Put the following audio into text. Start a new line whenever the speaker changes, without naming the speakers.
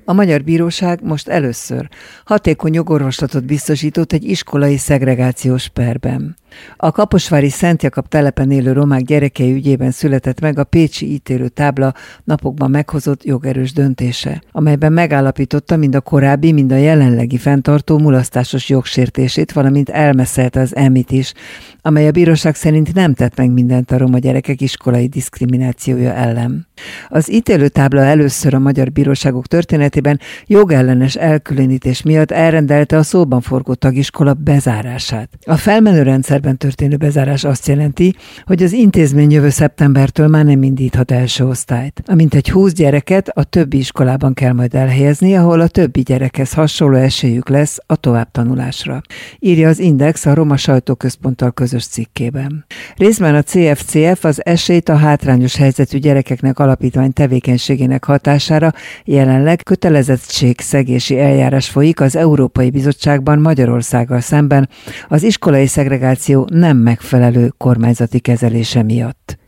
A magyar bíróság most először hatékony jogorvoslatot biztosított egy iskolai szegregációs perben. A kaposvári Szent Jakab telepen élő romák gyerekei ügyében született meg a pécsi ítélőtábla napokban meghozott jogerős döntése, amelyben megállapította mind a korábbi, mind a jelenlegi fenntartó mulasztásos jogsértését, valamint elmeszelte az EMI-t is, amely a bíróság szerint nem tett meg mindent a roma gyerekek iskolai diszkriminációja ellen. Az ítélőtábla először a magyar bíróságok történetében jogellenes elkülönítés miatt elrendelte a szóban forgó tagiskola bezárását. A felmenő rendszerben történő bezárás azt jelenti, hogy az intézmény jövő szeptembertől már nem indíthat első osztályt. Mintegy 20 gyereket a többi iskolában kell majd elhelyezni, ahol a többi gyerekhez hasonló esélyük lesz a továbbtanulásra, írja az Index a Roma Sajtóközponttal közös cikkében. Részben a CFCF az Esélyt a hátrányos helyzetű gyerekeknek alapítvány tevékenységének hatására jelenleg kötelezettségszegési eljárás folyik az Európai Bizottságban Magyarországgal szemben az iskolai szegregáció nem megfelelő kormányzati kezelése miatt.